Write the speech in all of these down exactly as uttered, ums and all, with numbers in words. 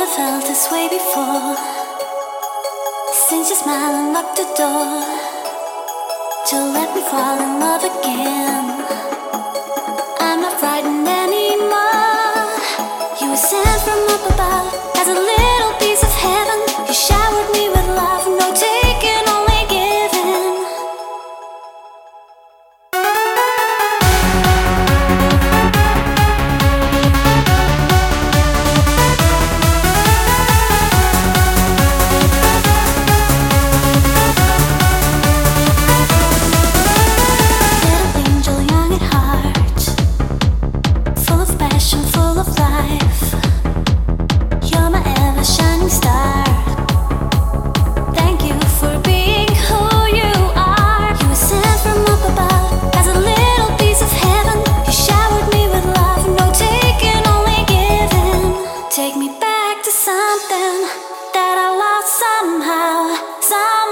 felt this way before. Since your smile unlocked the door to let me fall in love again. I'm not frightened anymore. You were sent from up above as a little piece of heaven. You showered me with love, no taking, only giving.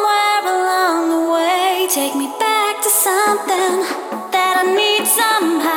Take me back to something that I need somehow.